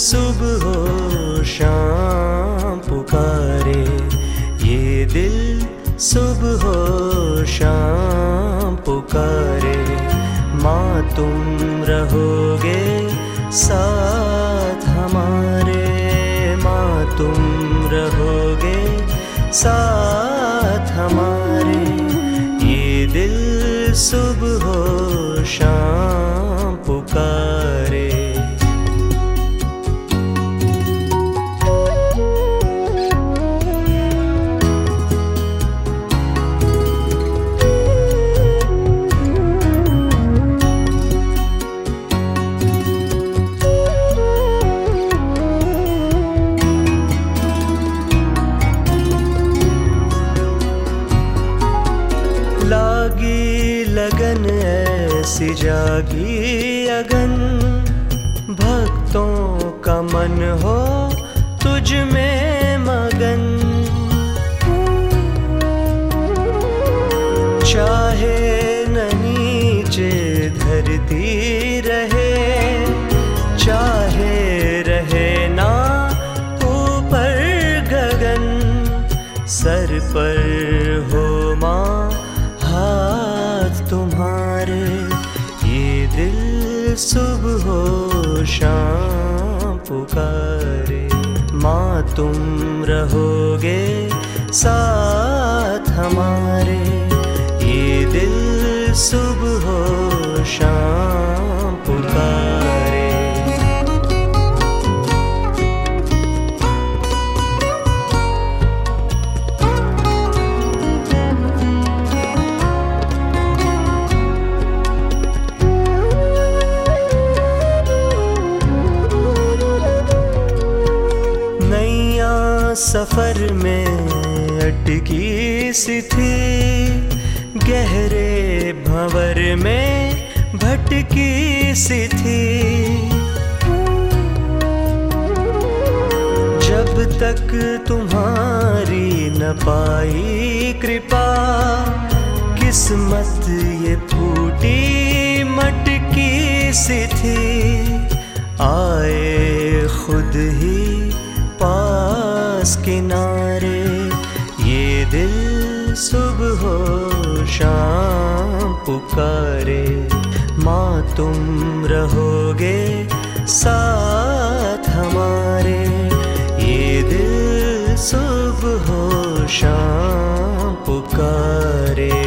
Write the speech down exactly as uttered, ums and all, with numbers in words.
सुबह हो शाम पुकारे, ये दिल सुबह हो शाम पुकारे। माँ तुम रहोगे साथ हमारे, माँ तुम रहोगे साथ हमारे। ये दिल सुबह हो शाम पुकारे। लागी लगन ऐसी जागी अगन, भक्तों का मन हो तुझ में मगन। चाहे न नीचे धरती रहे, चाहे रहे ना ऊपर गगन। सर पर हो माँ हाथ तुम्हारे, ये दिल सुबह हो शाम पुकारे। माँ तुम रहोगे साथ हमारे, ये दिल सुबह हो शाम पुकारे। सफर में अटकी सी थी, गहरे भंवर में भटकी सी थी। जब तक तुम्हारी न पाई कृपा, किस्मत ये फूटी मटकी सी थी। आए खुद ही पास किनारे, ये दिल सुबह हो शाम पुकारे। माँ तुम रहोगे साथ हमारे, ये दिल सुबह हो शाम पुकारे।